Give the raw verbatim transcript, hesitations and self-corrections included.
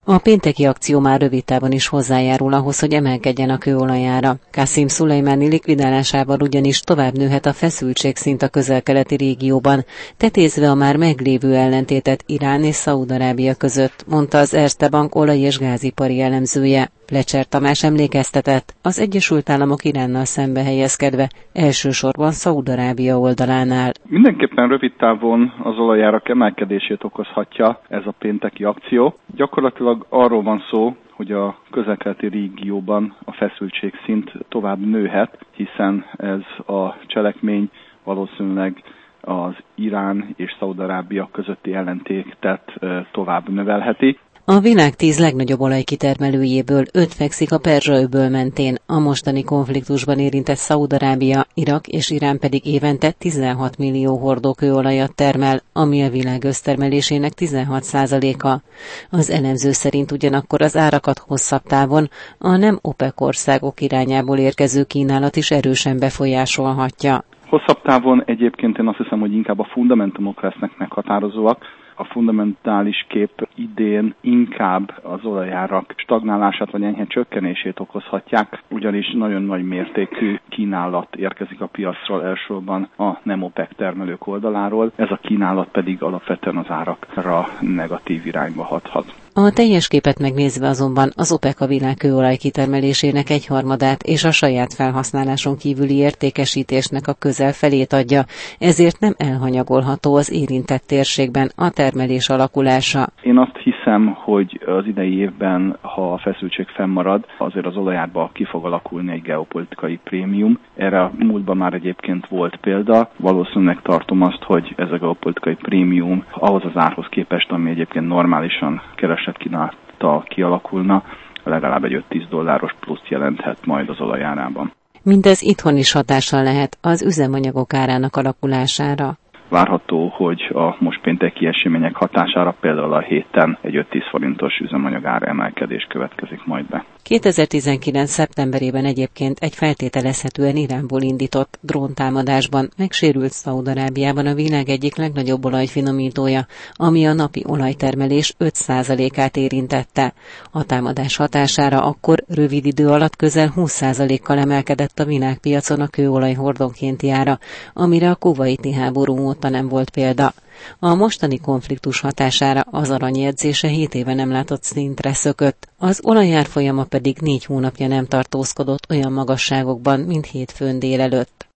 A pénteki akció már rövid távon is hozzájárul ahhoz, hogy emelkedjen a kőolajára. Kasim Szulejmáni likvidálásával ugyanis tovább nőhet a feszültségszint a közel-keleti régióban, tetézve a már meglévő ellentétet Irán és Szaúd-Arábia között, mondta az Erste Bank olaj- és gázipari elemzője. Plecser Tamás emlékeztetett, az Egyesült Államok Iránnal szembe helyezkedve, elsősorban Szaúd-Arábia oldalánál. Mindenképpen rövid távon az olajárak emelkedését okozhatja ez a pénteki akció. Gyakorlatilag arról van szó, hogy a közel-keleti régióban a feszültségszint tovább nőhet, hiszen ez a cselekmény valószínűleg az Irán és Szaúd-Arábia közötti ellentétet tovább növelheti. A világ tíz legnagyobb olajkitermelőjéből öt fekszik a Perzsa-öböl mentén, a mostani konfliktusban érintett Szaúd-Arábia, Irak és Irán pedig évente tizenhat millió hordó kőolajat termel, ami a világ össztermelésének tizenhat százaléka. Az elemző szerint ugyanakkor az árakat hosszabb távon a nem OPEC országok irányából érkező kínálat is erősen befolyásolhatja. Hosszabb távon egyébként én azt hiszem, hogy inkább a fundamentumok lesznek meghatározóak. A fundamentális kép idén inkább az olajárak stagnálását vagy enyhe csökkenését okozhatják, ugyanis nagyon nagy mértékű kínálat érkezik a piacról, elsősorban a nem OPEC termelők oldaláról, ez a kínálat pedig alapvetően az árakra negatív irányba hathat. A teljes képet megnézve azonban az OPEC a világ kőolaj kitermelésének egyharmadát és a saját felhasználáson kívüli értékesítésnek a közel felét adja, ezért nem elhanyagolható az érintett térségben a termelés alakulása. Én azt hiszem, hogy az idei évben, ha a feszültség fennmarad, azért az olajárba ki fog alakulni egy geopolitikai prémium. Erre a múltban már egyébként volt példa. Valószínűleg tartom azt, hogy ez a geopolitikai prémium ahhoz az árhoz képest, ami egyébként normálisan keresett kínálattal kialakulna, legalább egy öt-tíz dolláros pluszt jelenthet majd az olajárában. Mindez itthon is hatással lehet az üzemanyagok árának alakulására. Várható, hogy a most pénteki események hatására például a héten egy öt-tíz forintos üzemanyag ár emelkedés következik majd be. kétezer-tizenkilenc. szeptemberében egyébként egy feltételezhetően Iránból indított dróntámadásban megsérült Szaúd-Arábiában a világ egyik legnagyobb olajfinomítója, ami a napi olajtermelés öt százalékát érintette. A támadás hatására akkor rövid idő alatt közel húsz százalékkal emelkedett a világpiacon a kőolaj hordonkénti ára, amire a kuvaiti háború óta nem volt példa. A mostani konfliktus hatására az aranyjegyzése hét éve nem látott szintre szökött, az olajárfolyama pedig négy hónapja nem tartózkodott olyan magasságokban, mint hétfőn délelőtt.